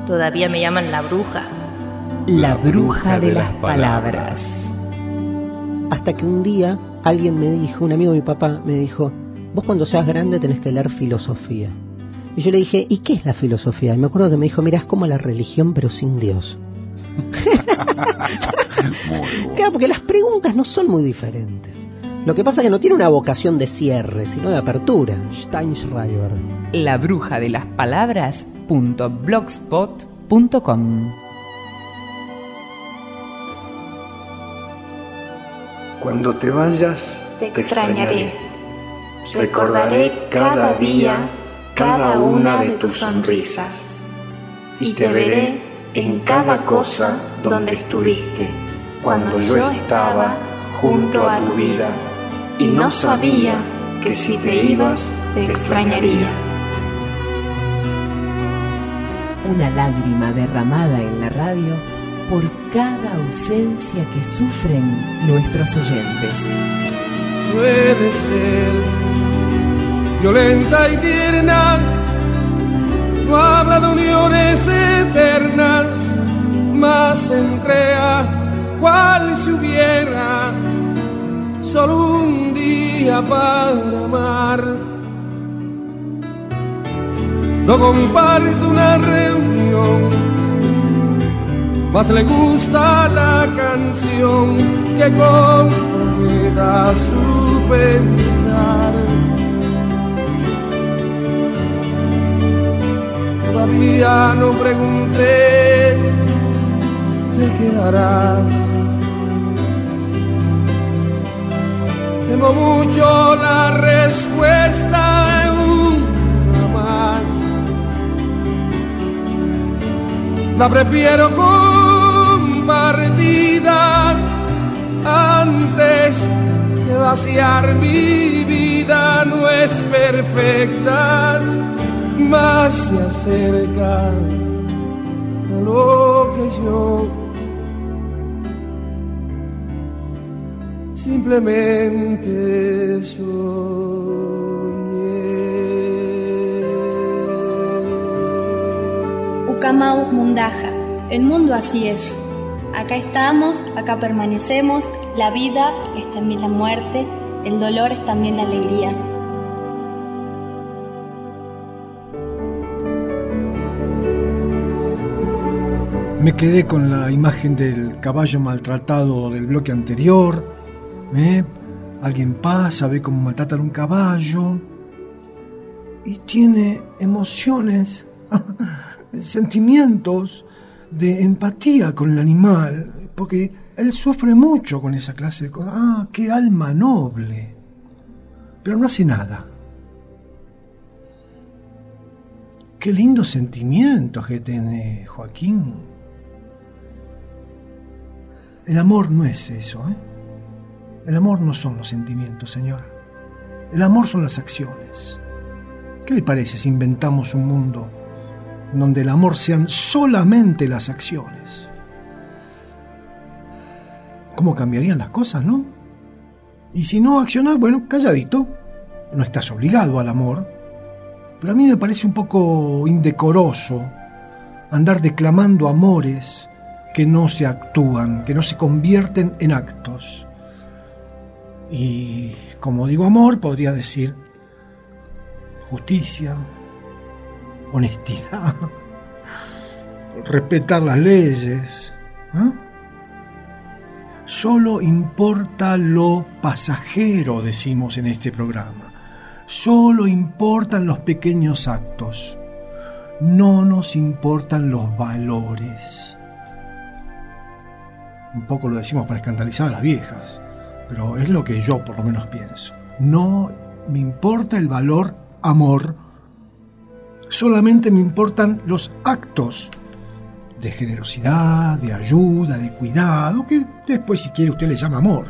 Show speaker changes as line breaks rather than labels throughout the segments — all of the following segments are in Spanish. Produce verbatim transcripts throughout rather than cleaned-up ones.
Todavía me llaman la bruja.
La bruja de las palabras.
Hasta que un día alguien me dijo, un amigo de mi papá me dijo, vos cuando seas grande tenés que leer filosofía. Y yo le dije, ¿y qué es la filosofía? Y me acuerdo que me dijo, mira, es como la religión pero sin Dios. Claro, porque las preguntas no son muy diferentes. Lo que pasa es que no tiene una vocación de cierre, sino de apertura. Steinschreiber.
La bruja de las palabras punto blogspot punto com.
Cuando te vayas,
te, te extrañaré. Recordaré cada día, cada una de tus sonrisas. Y te veré en cada cosa donde estuviste, cuando yo estaba junto a tu vida y no sabía que si te ibas, te extrañaría.
Una lágrima derramada en la radio por cada ausencia que sufren nuestros oyentes.
Suele ser violenta y tierna, no habla de uniones eternas, mas se entrega cual si hubiera solo un día para amar. No comparte una reunión, más le gusta la canción que comprometa su pensar. Todavía no pregunté, te quedarás. Temo mucho la respuesta de una más. La prefiero compartida antes que vaciar mi vida. No es perfecta, más se acerca a lo que yo simplemente soñé.
Ucamaw Mundaja, el mundo así es. Acá estamos, acá permanecemos, la vida es también la muerte, el dolor es también la alegría.
Me quedé con la imagen del caballo maltratado del bloque anterior. ¿eh? Alguien pasa, ve cómo maltratan un caballo y tiene emociones, sentimientos de empatía con el animal, porque él sufre mucho con esa clase de cosas. ¡Ah, qué alma noble! Pero no hace nada. ¡Qué lindos sentimientos que tiene Joaquín! El amor no es eso, ¿eh? El amor no son los sentimientos, señora. El amor son las acciones. ¿Qué le parece si inventamos un mundo donde el amor sean solamente las acciones? ¿Cómo cambiarían las cosas, no? Y si no accionas, bueno, calladito. No estás obligado al amor. Pero a mí me parece un poco indecoroso andar declamando amores que no se actúan, que no se convierten en actos. Y como digo amor, podría decir justicia, honestidad, respetar las leyes. ¿eh? Solo importa lo pasajero, decimos en este programa. Solo importan los pequeños actos. No nos importan los valores. Un poco lo decimos para escandalizar a las viejas, pero es lo que yo por lo menos pienso. No me importa el valor amor, solamente me importan los actos de generosidad, de ayuda, de cuidado, que después si quiere usted le llama amor.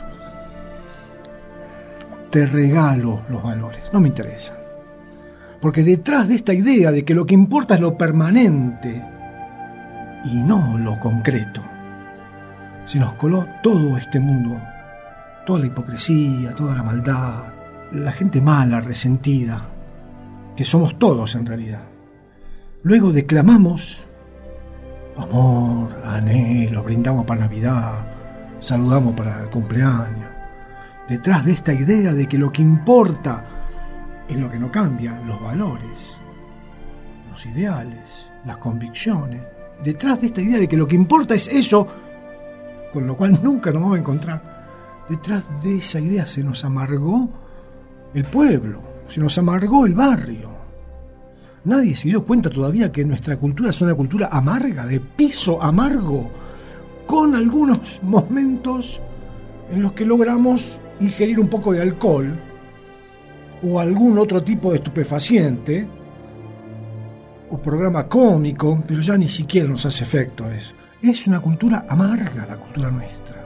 Te regalo los valores, no me interesan. Porque detrás de esta idea de que lo que importa es lo permanente y no lo concreto, se nos coló todo este mundo, toda la hipocresía, toda la maldad, la gente mala, resentida, que somos todos en realidad. Luego declamamos amor, anhelo, brindamos para Navidad, saludamos para el cumpleaños. Detrás de esta idea de que lo que importa es lo que no cambia, los valores, los ideales, las convicciones. Detrás de esta idea de que lo que importa es eso, con lo cual nunca nos vamos a encontrar. Detrás de esa idea se nos amargó el pueblo, se nos amargó el barrio. Nadie se dio cuenta todavía que nuestra cultura es una cultura amarga, de piso amargo, con algunos momentos en los que logramos ingerir un poco de alcohol o algún otro tipo de estupefaciente o programa cómico, pero ya ni siquiera nos hace efecto eso. Es una cultura amarga la cultura nuestra.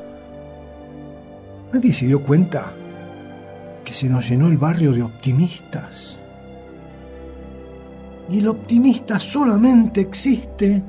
Nadie se dio cuenta que se nos llenó el barrio de optimistas. Y el optimista solamente existe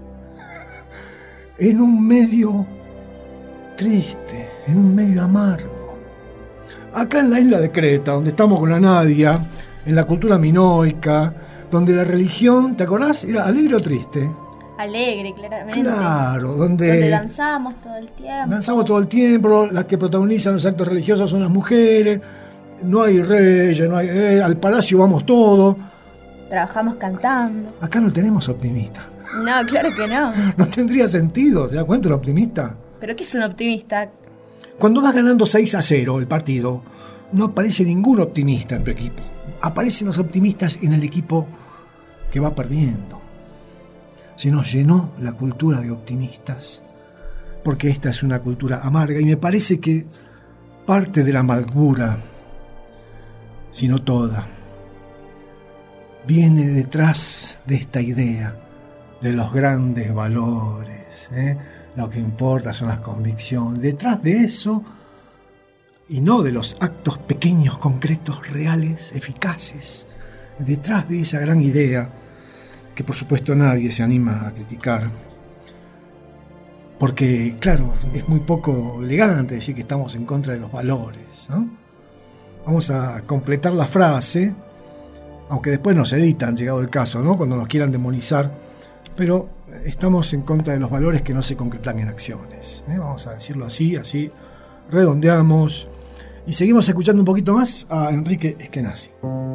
en un medio triste, en un medio amargo. Acá en la isla de Creta, donde estamos con la Nadia, en la cultura minoica, donde la religión, ¿te acordás? Era alegre o triste.
Alegre, claramente.
Claro, donde,
donde danzamos todo el tiempo.
Danzamos todo el tiempo, las que protagonizan los actos religiosos son las mujeres, no hay reyes, no hay, eh, al palacio vamos todos.
Trabajamos cantando.
Acá no tenemos optimistas.
No, claro que no.
No tendría sentido, ¿te das cuenta el optimista?
¿Pero qué es un optimista?
Cuando vas ganando seis a cero el partido, no aparece ningún optimista en tu equipo. Aparecen los optimistas en el equipo que va perdiendo. Se nos llenó la cultura de optimistas, porque esta es una cultura amarga, y me parece que parte de la amargura, si no toda, viene detrás de esta idea de los grandes valores, ¿eh? Lo que importa son las convicciones. Detrás de eso, y no de los actos pequeños, concretos, reales, eficaces, detrás de esa gran idea, que por supuesto nadie se anima a criticar, porque, claro, es muy poco elegante decir que estamos en contra de los valores, ¿no? Vamos a completar la frase, aunque después nos editan, llegado el caso, ¿no? Cuando nos quieran demonizar, pero estamos en contra de los valores que no se concretan en acciones, ¿eh? Vamos a decirlo así, así redondeamos y seguimos escuchando un poquito más a Enrique Eskenazi.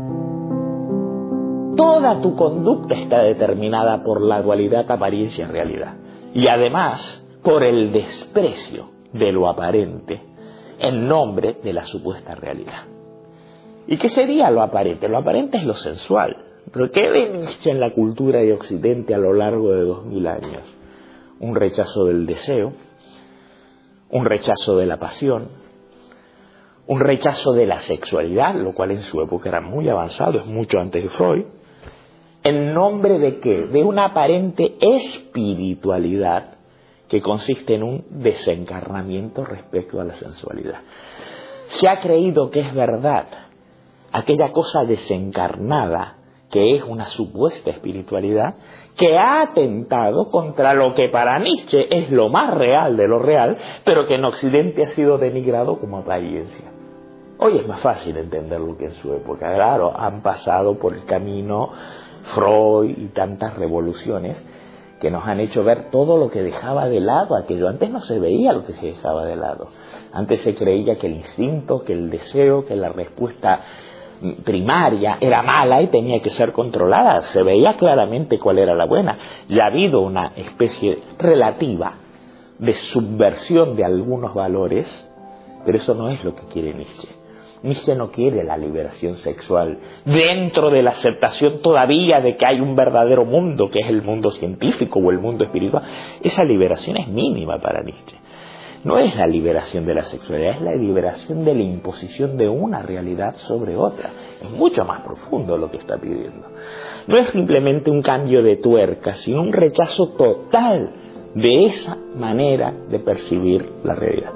Toda tu conducta está determinada por la dualidad apariencia-realidad y además por el desprecio de lo aparente en nombre de la supuesta realidad. ¿Y qué sería lo aparente? Lo aparente es lo sensual. ¿Pero qué ve Nietzsche en la cultura de Occidente a lo largo de dos mil años? Un rechazo del deseo, un rechazo de la pasión, un rechazo de la sexualidad, lo cual en su época era muy avanzado, es mucho antes de Freud. ¿En nombre de qué? De una aparente espiritualidad que consiste en un desencarnamiento respecto a la sensualidad. Se ha creído que es verdad aquella cosa desencarnada que es una supuesta espiritualidad que ha atentado contra lo que para Nietzsche es lo más real de lo real, pero que en Occidente ha sido denigrado como apariencia. Hoy es más fácil entenderlo que en su época. Claro, han pasado por el camino Freud y tantas revoluciones que nos han hecho ver todo lo que dejaba de lado aquello. Antes no se veía lo que se dejaba de lado. Antes se creía que el instinto, que el deseo, que la respuesta primaria era mala y tenía que ser controlada. Se veía claramente cuál era la buena. Ya ha habido una especie relativa de subversión de algunos valores, pero eso no es lo que quiere Nietzsche. Nietzsche no quiere la liberación sexual dentro de la aceptación todavía de que hay un verdadero mundo, que es el mundo científico o el mundo espiritual. Esa liberación es mínima para Nietzsche. No es la liberación de la sexualidad, es la liberación de la imposición de una realidad sobre otra. Es mucho más profundo lo que está pidiendo. No es simplemente un cambio de tuerca, sino un rechazo total de esa manera de percibir la realidad.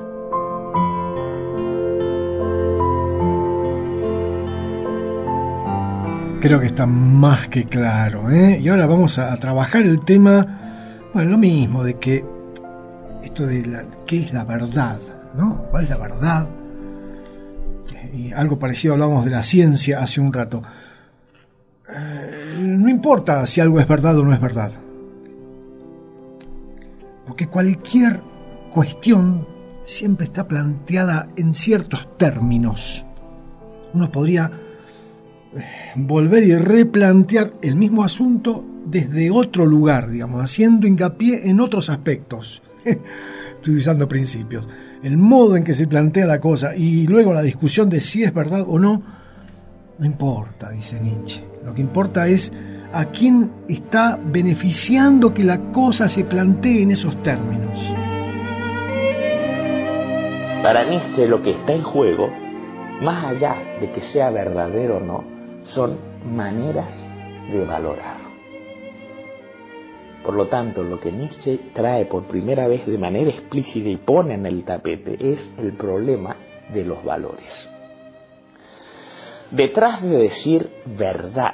Creo que está más que claro, ¿eh? Y ahora vamos a, a trabajar el tema, bueno, lo mismo, de que esto de la, qué es la verdad, ¿no? ¿Cuál es la verdad? Y algo parecido hablábamos de la ciencia hace un rato. Eh, no importa si algo es verdad o no es verdad. cualquier cuestión siempre está planteada en ciertos términos. Uno podría volver y replantear el mismo asunto desde otro lugar, digamos, haciendo hincapié en otros aspectos. Estoy usando principios. El modo en que se plantea la cosa y luego la discusión de si es verdad o no, no importa, dice Nietzsche. Lo que importa es a quién está beneficiando que la cosa se plantee en esos términos.
Para Nietzsche lo que está en juego, más allá de que sea verdadero o no, son maneras de valorar. Por lo tanto, lo que Nietzsche trae por primera vez de manera explícita y pone en el tapete es el problema de los valores. Detrás de decir verdad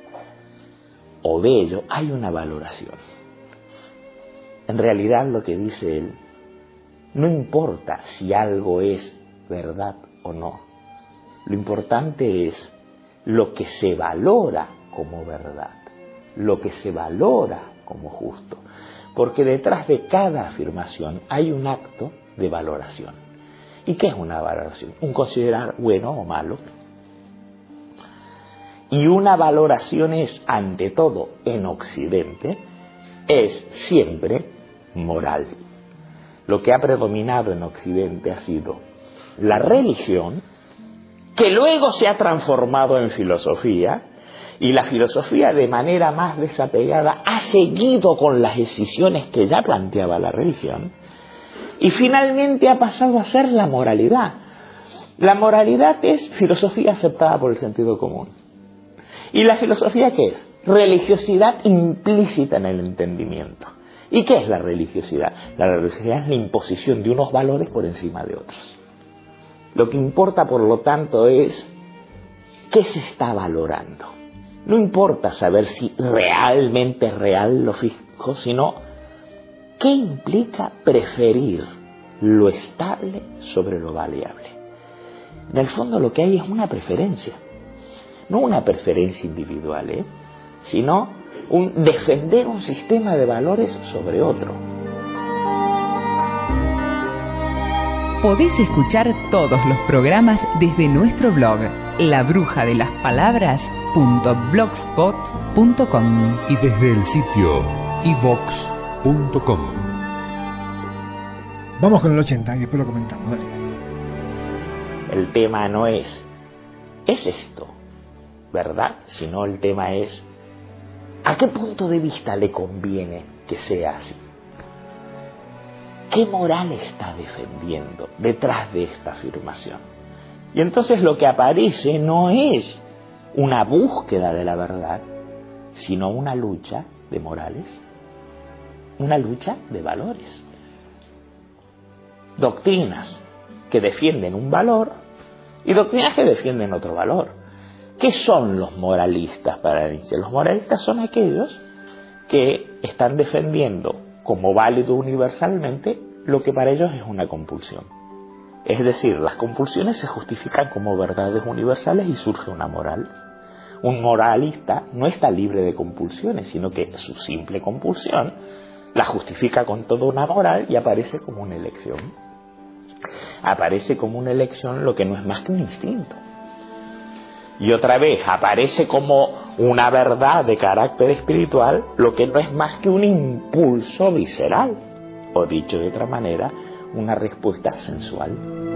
o bello hay una valoración. En realidad lo que dice él, no importa si algo es verdad o no. Lo importante es lo que se valora como verdad, lo que se valora como justo, porque detrás de cada afirmación hay un acto de valoración. ¿Y qué es una valoración? Un considerar bueno o malo. Y una valoración es, ante todo, en Occidente, es siempre moral. Lo que ha predominado en Occidente ha sido la religión, que luego se ha transformado en filosofía, y la filosofía de manera más desapegada ha seguido con las decisiones que ya planteaba la religión, y finalmente ha pasado a ser la moralidad. La moralidad es filosofía aceptada por el sentido común. ¿Y la filosofía qué es? Religiosidad implícita en el entendimiento. ¿Y qué es la religiosidad? La religiosidad es la imposición de unos valores por encima de otros. Lo que importa, por lo tanto, es qué se está valorando. No importa saber si realmente es real lo físico, sino qué implica preferir lo estable sobre lo variable. En el fondo lo que hay es una preferencia. No una preferencia individual, ¿eh? sino un defender un sistema de valores sobre otro.
Podés escuchar todos los programas desde nuestro blog, la bruja de las palabras punto blogspot punto com
y desde el sitio i vox punto com.
Vamos con el ochenta y después lo comentamos, dale.
El tema no es, ¿es esto verdad? Sino el tema es, ¿a qué punto de vista le conviene que sea así? ¿Qué moral está defendiendo detrás de esta afirmación? Y entonces lo que aparece no es una búsqueda de la verdad, sino una lucha de morales, una lucha de valores. Doctrinas que defienden un valor y doctrinas que defienden otro valor. ¿Qué son los moralistas para Nietzsche? Los moralistas son aquellos que están defendiendo como válido universalmente lo que para ellos es una compulsión. Es decir, las compulsiones se justifican como verdades universales y surge una moral. Un moralista no está libre de compulsiones, sino que su simple compulsión la justifica con toda una moral y aparece como una elección. Aparece como una elección lo que no es más que un instinto. Y otra vez, aparece como una verdad de carácter espiritual lo que no es más que un impulso visceral, o dicho de otra manera, una respuesta sensual.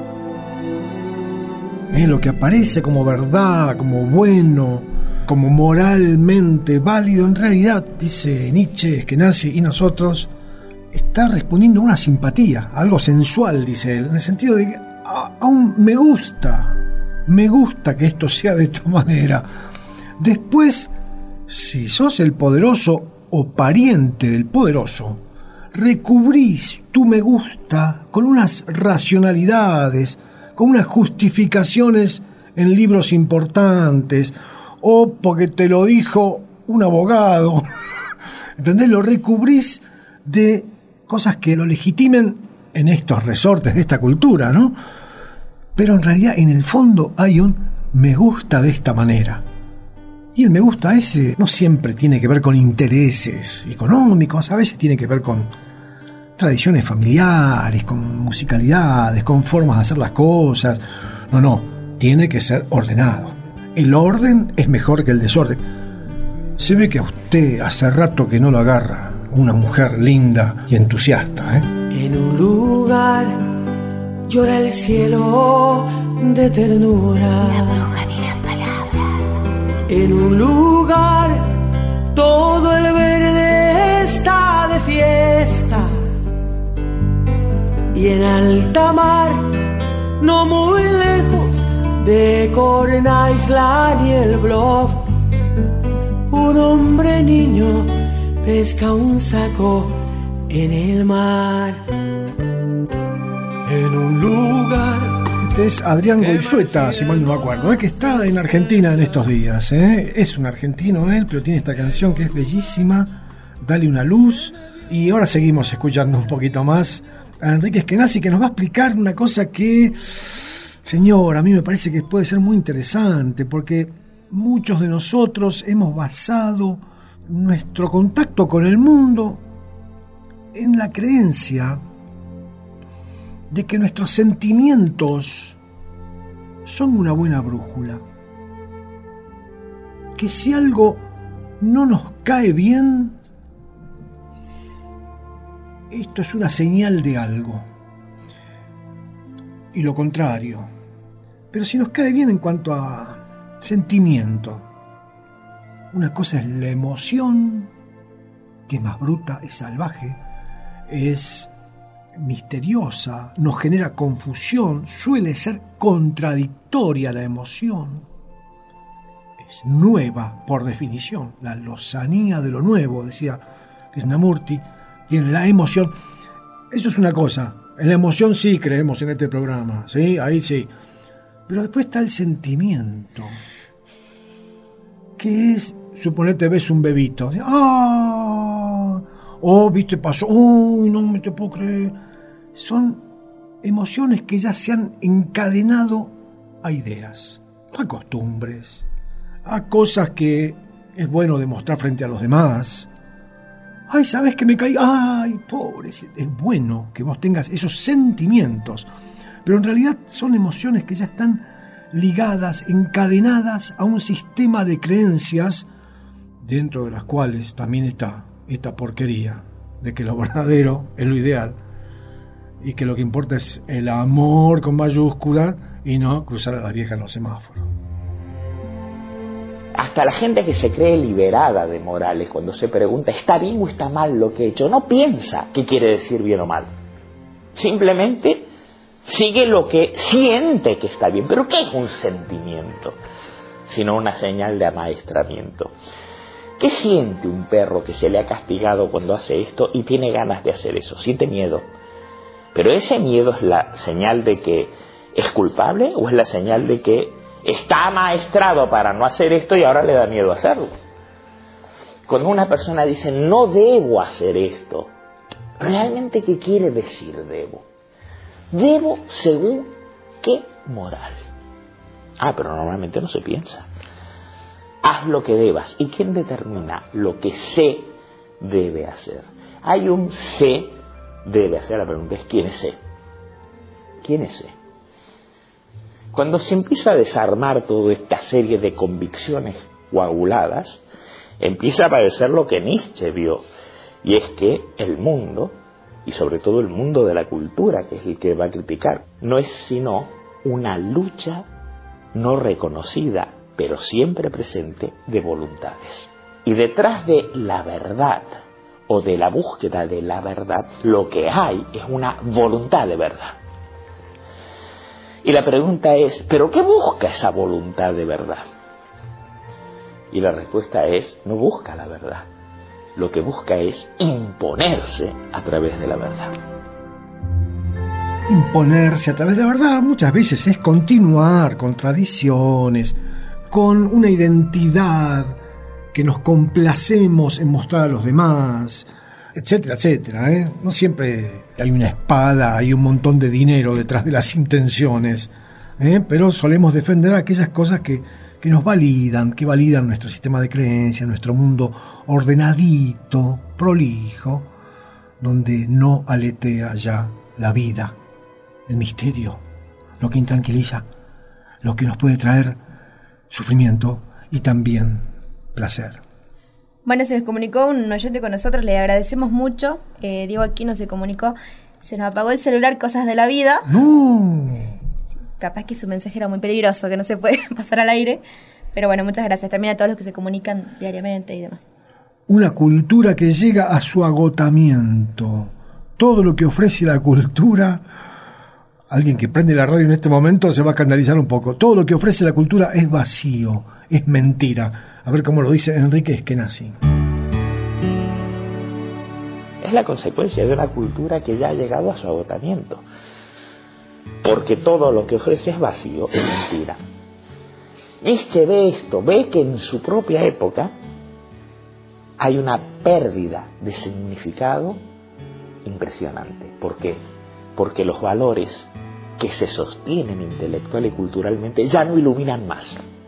Eh, lo que aparece como verdad, como bueno, como moralmente válido, en realidad, dice Nietzsche, Eskenazi y nosotros, está respondiendo a una simpatía, a algo sensual, dice él, en el sentido de que a, aún me gusta, me gusta que esto sea de esta manera. Después, si sos el poderoso o pariente del poderoso, recubrís tu me gusta con unas racionalidades, con unas justificaciones en libros importantes, o porque te lo dijo un abogado. ¿Entendés? Lo recubrís de cosas que lo legitimen en estos resortes de esta cultura, ¿no? Pero en realidad, en el fondo, hay un me gusta de esta manera. Y el me gusta ese no siempre tiene que ver con intereses económicos, a veces tiene que ver con, tradiciones familiares, con musicalidades, con formas de hacer las cosas. No, no, tiene que ser ordenado. El orden es mejor que el desorden. Se ve que a usted hace rato que no lo agarra una mujer linda y entusiasta, ¿eh?
En un lugar llora el cielo de ternura.
La bruja de las palabras.
En un lugar todo el verde está de fiesta. Y en alta mar, no muy lejos de Corna Island y el Bluff, un hombre niño pesca un saco en el mar. En un lugar.
Este es Adrián Goizueta, si mal no me acuerdo, ¿eh? Que está en Argentina en estos días, ¿eh? Es un argentino él, pero tiene esta canción que es bellísima, Dale una luz. Y ahora seguimos escuchando un poquito más a Enrique Eskenazi, que nos va a explicar una cosa que, señor, a mí me parece que puede ser muy interesante, porque muchos de nosotros hemos basado nuestro contacto con el mundo en la creencia de que nuestros sentimientos son una buena brújula. Que si algo no nos cae bien, esto es una señal de algo. Y lo contrario. Pero si nos cae bien en cuanto a sentimiento, una cosa es la emoción, que es más bruta, es salvaje, es misteriosa, nos genera confusión, suele ser contradictoria la emoción, es nueva por definición, la lozanía de lo nuevo, decía Krishnamurti, tiene la emoción. Eso es una cosa, en la emoción sí creemos en este programa, ¿sí? Ahí sí, pero después está el sentimiento, que es, suponete ves un bebito, ¡ah! Oh, viste, pasó, uy, no me te puedo creer. Son emociones que ya se han encadenado a ideas, a costumbres, a cosas que es bueno demostrar frente a los demás. Ay, ¿sabes que me caí? Ay, pobre, es bueno que vos tengas esos sentimientos, pero en realidad son emociones que ya están ligadas, encadenadas a un sistema de creencias, dentro de las cuales también está esta porquería de que lo verdadero es lo ideal y que lo que importa es el amor con mayúscula y no cruzar a las viejas en los semáforos.
Hasta la gente que se cree liberada de morales, cuando se pregunta ¿está bien o está mal lo que he hecho?, no piensa qué quiere decir bien o mal. Simplemente sigue lo que siente que está bien. ¿Pero qué es un sentimiento? Sino una señal de amaestramiento. ¿Qué siente un perro que se le ha castigado cuando hace esto y tiene ganas de hacer eso? Siente miedo. ¿Pero ese miedo es la señal de que es culpable o es la señal de que está amaestrado para no hacer esto y ahora le da miedo hacerlo? Cuando una persona dice no debo hacer esto, ¿realmente qué quiere decir debo? Debo según qué moral. Ah, pero normalmente no se piensa. Haz lo que debas. ¿Y quién determina lo que se debe hacer? Hay un se debe hacer. La pregunta es ¿quién es se? ¿Quién es se? Cuando se empieza a desarmar toda esta serie de convicciones coaguladas, empieza a aparecer lo que Nietzsche vio, y es que el mundo, y sobre todo el mundo de la cultura, que es el que va a criticar, no es sino una lucha no reconocida, pero siempre presente, de voluntades. Y detrás de la verdad, o de la búsqueda de la verdad, lo que hay es una voluntad de verdad. Y la pregunta es, ¿pero qué busca esa voluntad de verdad? Y la respuesta es, no busca la verdad. Lo que busca es imponerse a través de la verdad.
Imponerse a través de la verdad muchas veces es continuar con tradiciones, con una identidad que nos complacemos en mostrar a los demás, etcétera, etcétera, ¿eh? No siempre hay una espada, hay un montón de dinero detrás de las intenciones, ¿eh? Pero solemos defender aquellas cosas que, que nos validan, que validan nuestro sistema de creencias, nuestro mundo ordenadito, prolijo, donde no aletea ya la vida, el misterio, lo que intranquiliza, lo que nos puede traer sufrimiento y también placer.
Bueno, se comunicó un oyente con nosotros, le agradecemos mucho. Eh, Diego Aquino se comunicó, se nos apagó el celular, cosas de la vida.
¡No!
Capaz que su mensaje era muy peligroso, que no se puede pasar al aire. Pero bueno, muchas gracias también a todos los que se comunican diariamente y demás.
Una cultura que llega a su agotamiento. Todo lo que ofrece la cultura, alguien que prende la radio en este momento se va a escandalizar un poco. Todo lo que ofrece la cultura es vacío, es mentira. A ver cómo lo dice Enrique Eskenazi.
Es la consecuencia de una cultura que ya ha llegado a su agotamiento. Porque todo lo que ofrece es vacío, es mentira. Nietzsche ve esto, ve que en su propia época hay una pérdida de significado impresionante. ¿Por qué? Porque los valores que se sostienen intelectual y culturalmente ya no iluminan más.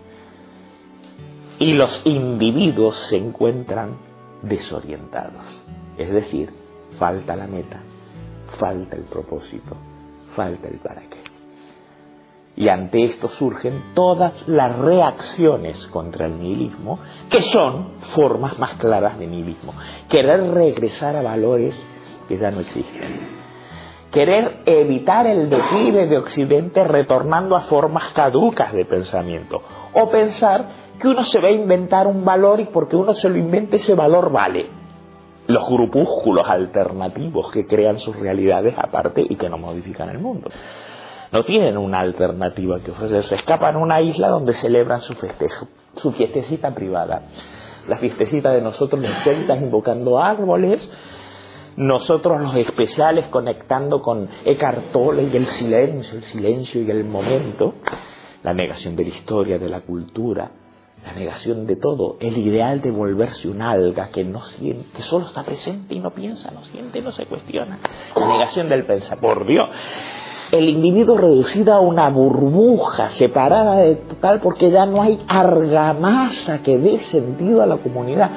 Y los individuos se encuentran desorientados. Es decir, falta la meta, falta el propósito, falta el para qué. Y ante esto surgen todas las reacciones contra el nihilismo, que son formas más claras de nihilismo. Querer regresar a valores que ya no existen. Querer evitar el declive de Occidente retornando a formas caducas de pensamiento. O pensar que uno se va a inventar un valor y porque uno se lo invente ese valor vale. Los grupúsculos alternativos que crean sus realidades aparte y que no modifican el mundo. No tienen una alternativa que ofrecer. Se escapan a una isla donde celebran su festejo, su fiestecita privada. La fiestecita de nosotros los celtas invocando árboles, nosotros los especiales conectando con Eckhart Tolle y el silencio, el silencio y el momento, la negación de la historia, de la cultura, la negación de todo, el ideal de volverse un alga que no siente, que solo está presente y no piensa, no siente, no se cuestiona, la negación del pensar, por Dios, el individuo reducido a una burbuja separada de total porque ya no hay argamasa que dé sentido a la comunidad.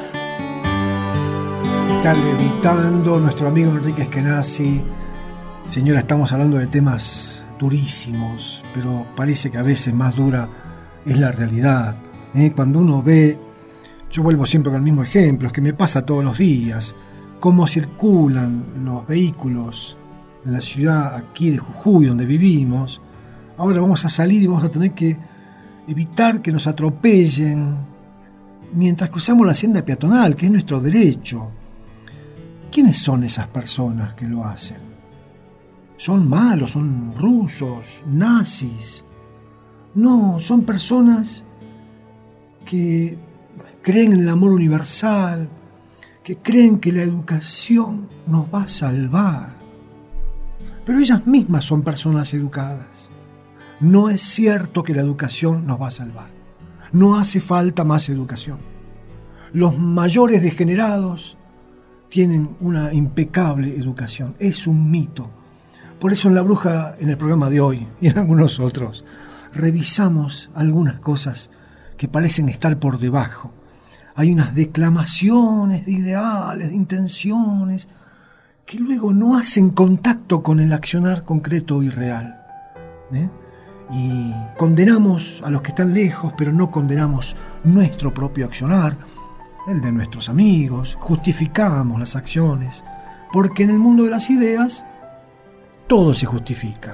Está levitando nuestro amigo Enrique Eskenazi. Señora, estamos hablando de temas durísimos, pero parece que a veces más dura es la realidad. ¿Eh? Cuando uno ve, yo vuelvo siempre con el mismo ejemplo, es que me pasa todos los días, cómo circulan los vehículos en la ciudad aquí de Jujuy, donde vivimos. Ahora vamos a salir y vamos a tener que evitar que nos atropellen mientras cruzamos la senda peatonal, que es nuestro derecho. ¿Quiénes son esas personas que lo hacen? ¿Son malos? ¿Son rusos? ¿Nazis? No, son personas que creen en el amor universal, que creen que la educación nos va a salvar. Pero ellas mismas son personas educadas. No es cierto que la educación nos va a salvar. No hace falta más educación. Los mayores degenerados tienen una impecable educación. Es un mito. Por eso en La Bruja, en el programa de hoy y en algunos otros, revisamos algunas cosas que parecen estar por debajo. Hay unas declamaciones de ideales, de intenciones, que luego no hacen contacto con el accionar concreto y real. ¿Eh? Y condenamos a los que están lejos, pero no condenamos nuestro propio accionar, el de nuestros amigos, justificamos las acciones, porque en el mundo de las ideas todo se justifica.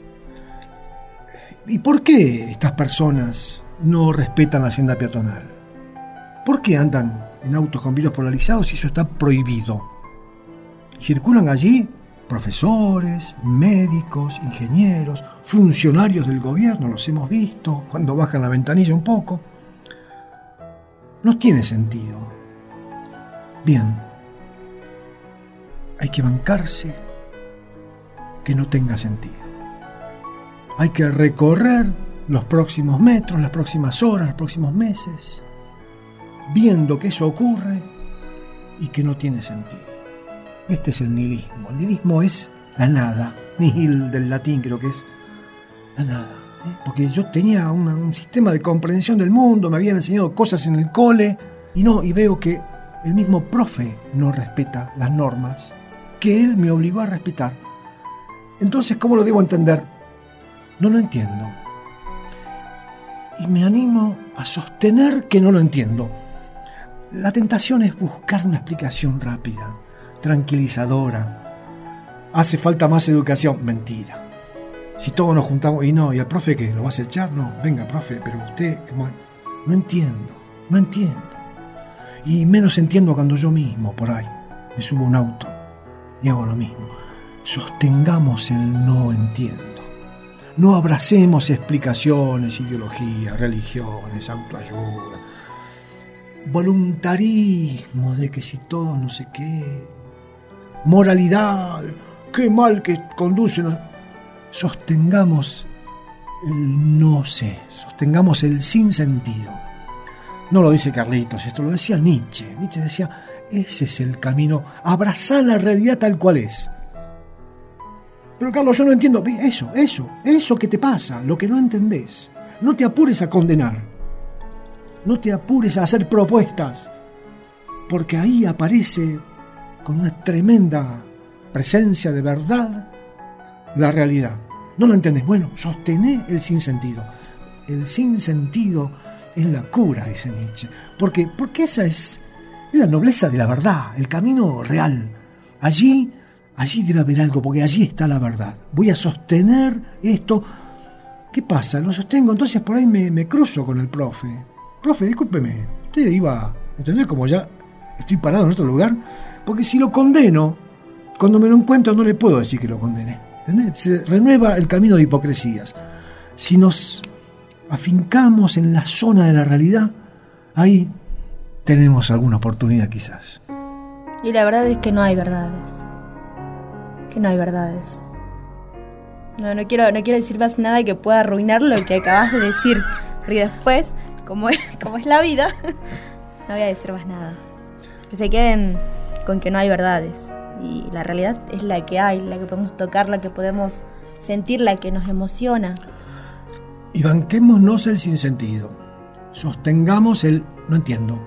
¿Y por qué estas personas no respetan la senda peatonal? ¿Por qué andan en autos con vidrios polarizados si eso está prohibido? Y circulan allí profesores, médicos, ingenieros, funcionarios del gobierno, los hemos visto cuando bajan la ventanilla un poco. No tiene sentido. Bien, hay que bancarse que no tenga sentido. Hay que recorrer los próximos metros, las próximas horas, los próximos meses, viendo que eso ocurre y que no tiene sentido. Este es el nihilismo. El nihilismo es la nada. Nihil del latín creo que es la nada. ¿eh? Porque yo tenía una, un sistema de comprensión del mundo, me habían enseñado cosas en el cole y no, y veo que el mismo profe no respeta las normas que él me obligó a respetar. Entonces, ¿cómo lo debo entender? No lo entiendo. Y me animo a sostener que no lo entiendo. La tentación es buscar una explicación rápida, tranquilizadora. Hace falta más educación. Mentira. Si todos nos juntamos, y no, ¿y el profe qué? ¿Lo vas a echar? No, venga, profe, pero usted, ¿cómo? No entiendo, no entiendo. Y menos entiendo cuando yo mismo, por ahí, me subo a un auto y hago lo mismo. Sostengamos el no entiendo. No abracemos explicaciones, ideologías, religiones, autoayuda, voluntarismo de que si todo no sé qué, moralidad, qué mal que conduce. No, sostengamos el no sé, sostengamos el sinsentido. No lo dice Carlitos, esto lo decía Nietzsche. Nietzsche decía, ese es el camino, abrazar la realidad tal cual es. Pero Carlos, yo no entiendo. Eso, eso, eso que te pasa, lo que no entendés. No te apures a condenar. No te apures a hacer propuestas. Porque ahí aparece con una tremenda presencia de verdad la realidad. ¿No lo entendés? Bueno, sostené el sinsentido. El sinsentido es la cura, dice Nietzsche. Porque, porque esa es, es la nobleza de la verdad, el camino real. Allí... Allí debe haber algo, porque allí está la verdad. Voy a sostener esto. ¿Qué pasa? Lo sostengo, entonces por ahí me, me cruzo con el profe. Profe, discúlpeme, usted iba, ¿entendés? Como ya estoy parado en otro lugar. Porque si lo condeno, cuando me lo encuentro no le puedo decir que lo condené. ¿Entendés? Se renueva el camino de hipocresías. Si nos afincamos en la zona de la realidad, ahí tenemos alguna oportunidad quizás.
Y la verdad es que no hay verdades. Que no hay verdades. No, no quiero, no quiero decir más nada que pueda arruinar lo que acabas de decir. Porque después, como es, como es la vida, no voy a decir más nada. Que se queden con que no hay verdades. Y la realidad es la que hay, la que podemos tocar, la que podemos sentir, la que nos emociona.
Y banquémonos el sinsentido. Sostengamos el no entiendo.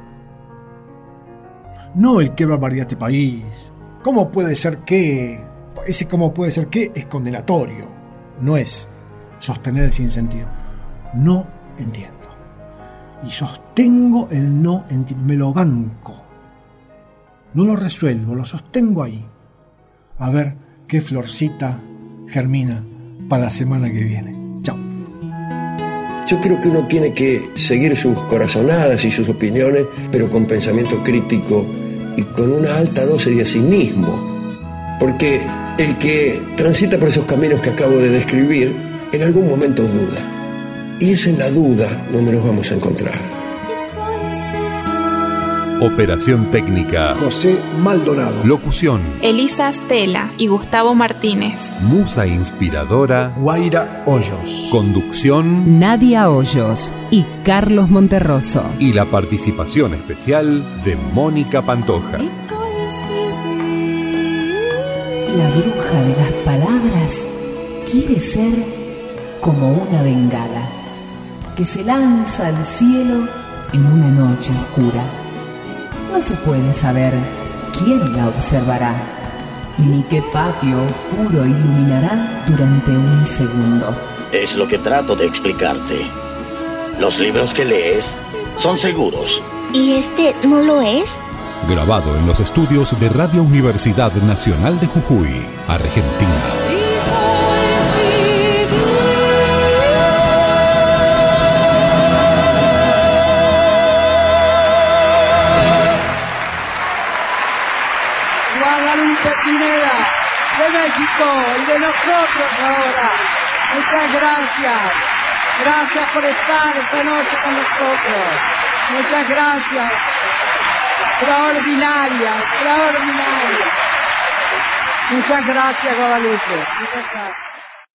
No el qué barbaridad este país. ¿Cómo puede ser que... Ese cómo puede ser que es condenatorio, no es sostener el sinsentido. No entiendo. Y sostengo el no entiendo, me lo banco. No lo resuelvo, lo sostengo ahí. A ver qué florcita germina para la semana que viene. Chao.
Yo creo que uno tiene que seguir sus corazonadas y sus opiniones, pero con pensamiento crítico y con una alta dosis de cinismo. Porque el que transita por esos caminos que acabo de describir, en algún momento duda. Y es en la duda donde nos vamos a encontrar.
Operación técnica:
José Maldonado.
Locución:
Elisa Stella y Gustavo Martínez.
Musa inspiradora:
Guaira Hoyos.
Conducción:
Nadia Hoyos y Carlos Monterroso.
Y la participación especial de Mónica Pantoja.
La bruja de las palabras quiere ser como una bengala que se lanza al cielo en una noche oscura. No se puede saber quién la observará, ni qué patio oscuro iluminará durante un segundo.
Es lo que trato de explicarte. Los libros que lees son seguros.
¿Y este no lo es?
Grabado en los estudios de Radio Universidad Nacional de Jujuy, Argentina.
Guadalupe Pineda, de México y de nosotros ahora. Muchas gracias. Gracias por estar esta noche con nosotros. Muchas gracias. Extraordinaria, extraordinaria. Muchas gracias, Guadalupe. Muchas gracias.